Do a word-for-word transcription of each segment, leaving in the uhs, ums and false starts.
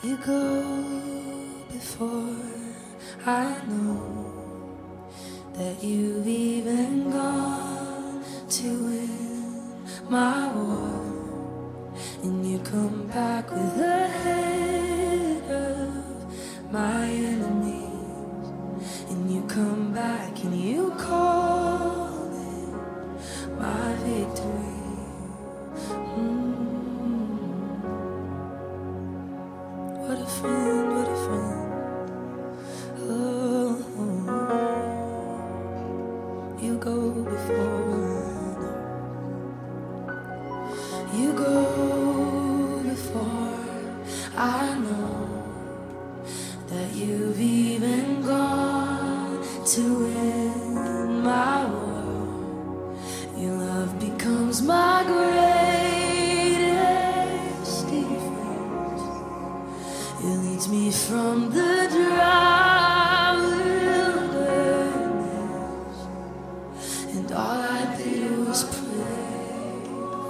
You go before I know that you've even gone to win my war, and you come back with the head of my enemies, and you come back and you call it my victory. What a friend, what a friend. Oh, you go before. You go before. I know that you've even gone to win my war. Your love becomes my greatest defense. It leads me from the dry wilderness, and all I did was praise.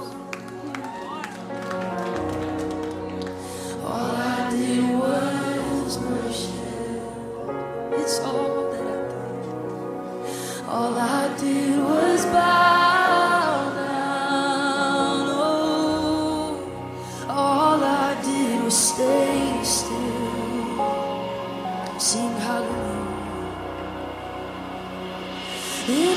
All I did was worship. It's all that I did. All I did was bow down. Oh, all I did was stay still. Sing hallelujah. And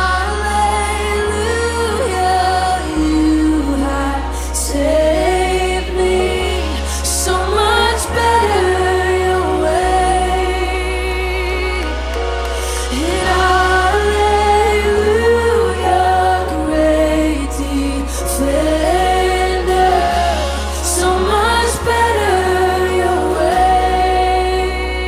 hallelujah, you have saved me. So much better your way. And hallelujah, great defender. So much better your way.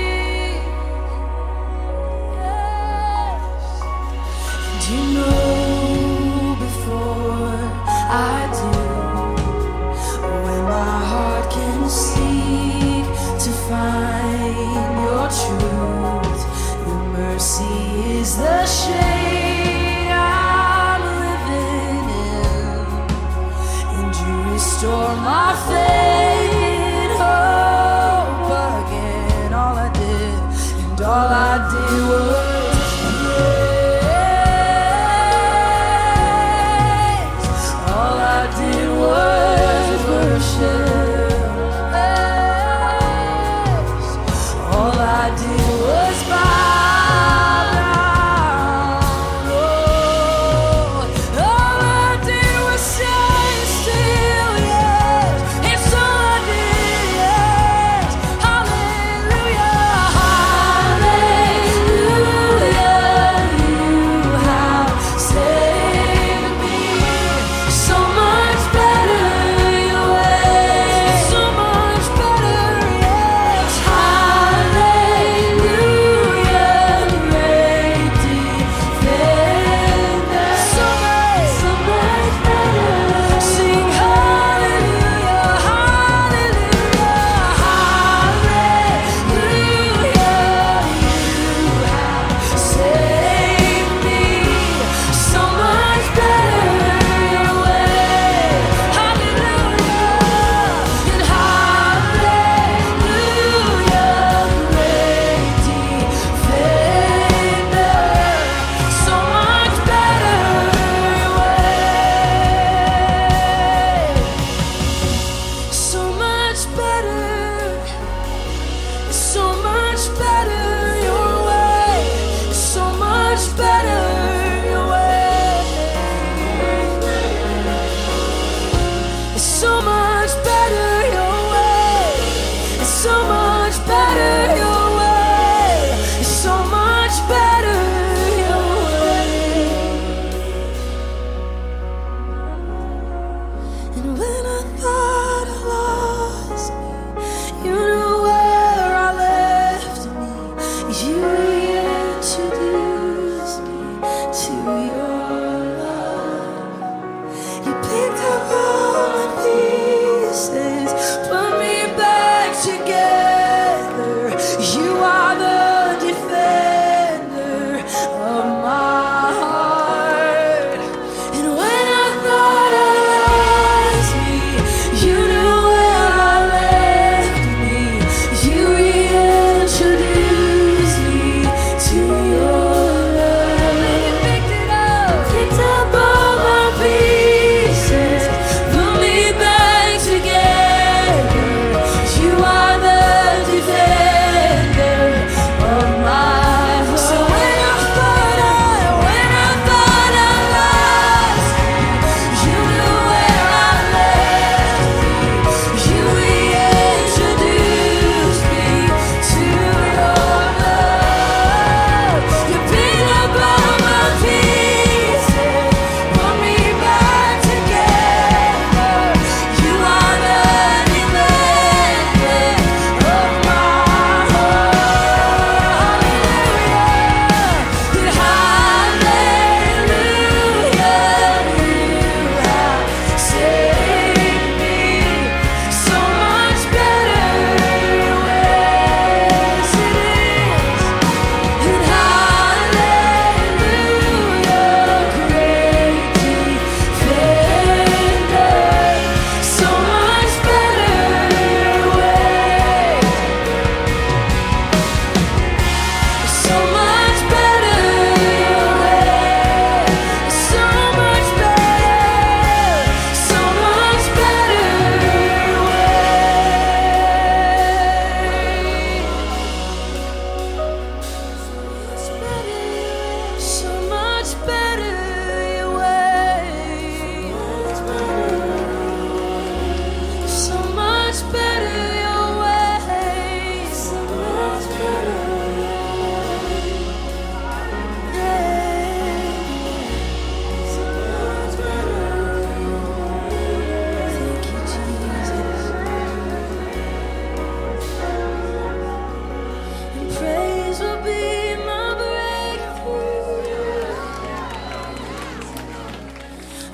And you know before I do, when my heart can seek to find your truth, your mercy is the shade I'm living in, and you restore my faith and hope again. All I did, and all I did was all I did was worship. All I did was bow down. Oh, all I did was stay still. Yes, it's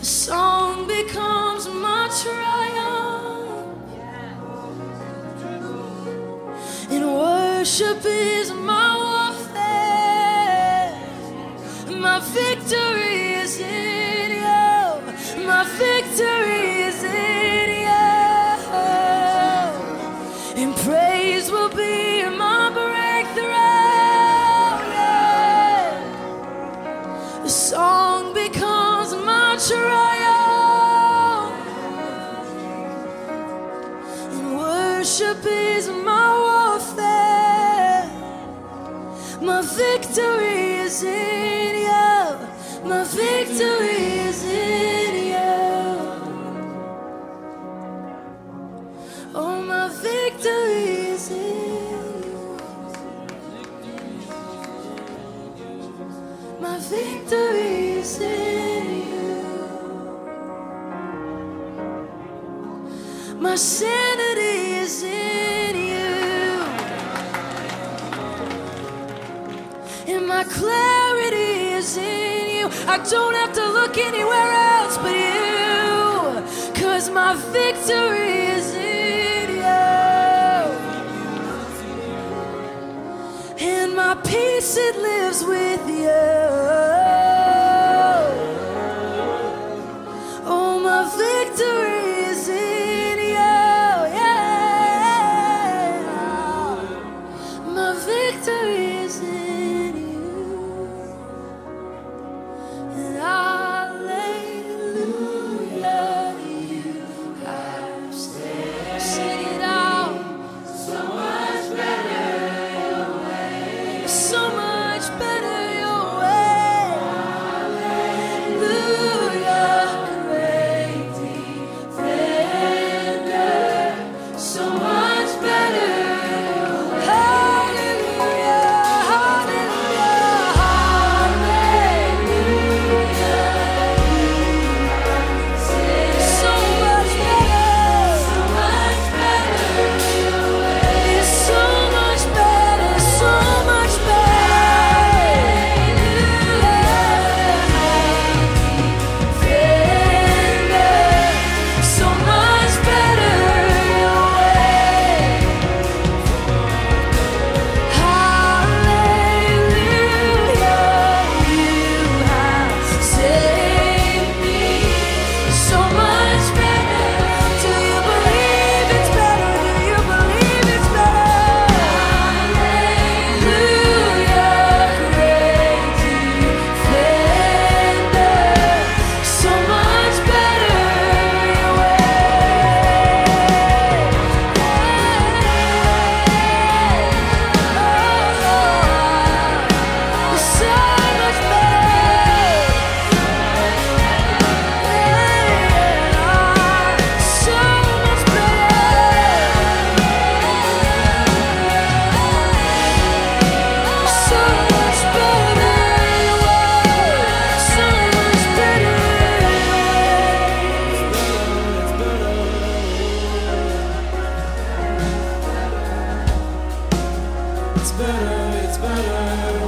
The song becomes my triumph, and worship is my warfare. My victory is in you. My victory is in you. And praise will be my breakthrough. Yeah. The song becomes my triumph, and worship is my warfare. My victory is in you. My victory is in you. Oh, my victory is in you. My victory is in you. My sanity is in you, and my clarity is in you. I don't have to look anywhere else but you, 'cause my victory is in you. And my peace, it lives with you. Oh, my victory is in you. Yeah. My victory is in you. And hallelujah, you have saved. Sing it out. So much better your way. So much better your way. Hallelujah, great defender. So much better. Hallelujah, hallelujah, hallelujah. So much better, so much better. It's so much better, so much better. Defender, so much better your way. Hallelujah, you have saved me. So much better. Do you believe it's better? Do you believe it's better? Hallelujah, great defender. So much better your way. So much better. So much better. So much better your way. So much better. It's better, it's better.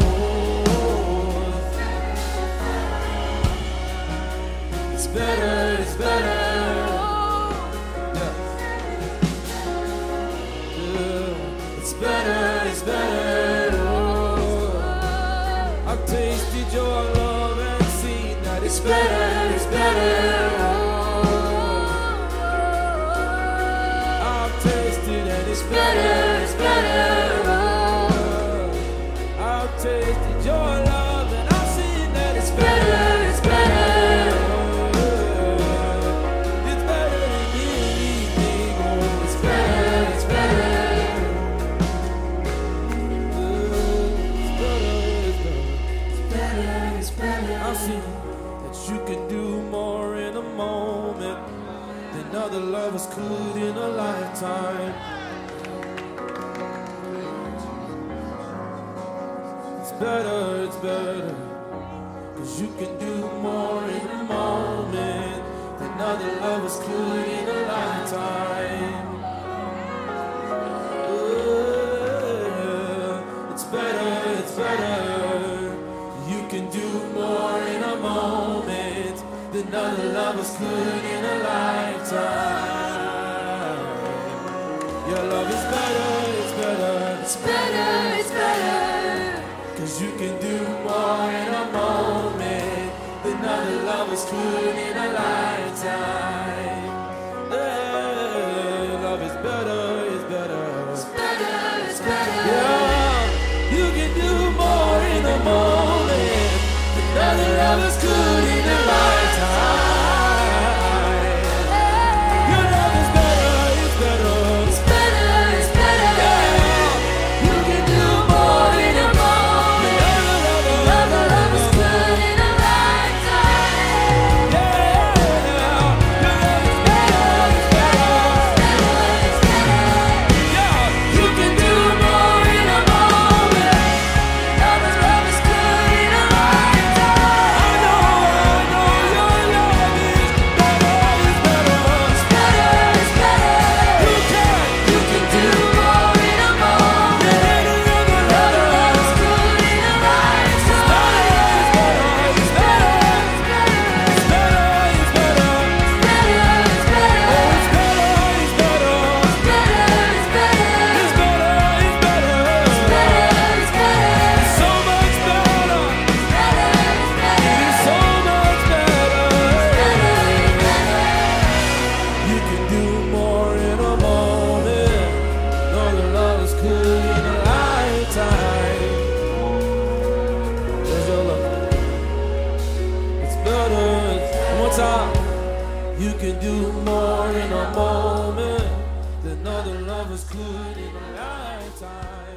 It's better, it's better. Yeah. Yeah. It's better, it's better. I've tasted your love and seen that it's better, it's better. I've tasted and it's better, it's better. I've tasted your love and I've seen that it's better, it's better. It's better than anything. Oh, it's better, it's better. It's better, it's better. It's better. I've seen that you can do more in a moment than other lovers could in a lifetime. It's better, it's better. 'Cause you can do more in a moment than other lovers could in a lifetime. Yeah. It's better, it's better. You can do more in a moment than than other lovers could in a lifetime. Your love is better, it's better, It's better, it's better. 'cause you can do more in a moment than other lovers could in a lifetime. Yeah, love is better, it's better. It's better, it's better. Yeah, you can do more in a moment than other lovers could in a lifetime. Your love is better, it's better. It's better, it's better. Yeah, You can do more in a moment than other lovers could in a lifetime. yeah, your love is better, it's better. It's better, Yeah, you can do more in a moment than other lovers could in a lifetime. I know, I know your love is better, it's better. It's better, it's better. You can, You can do more in a moment than other than other lovers could in a lifetime. it's better, it's better. It's better, It's better, it's better. it's better, it's better. It's better, it's better. It's better, it's better. It's better, it's better. Better, it's better. It's so much better. Better, it's better. It's so much better. Better, it's better. You can do more in a moment than the lovers could in a lifetime. There's your love. It's better. One more time. You can do more in a moment than other lovers could in a lifetime.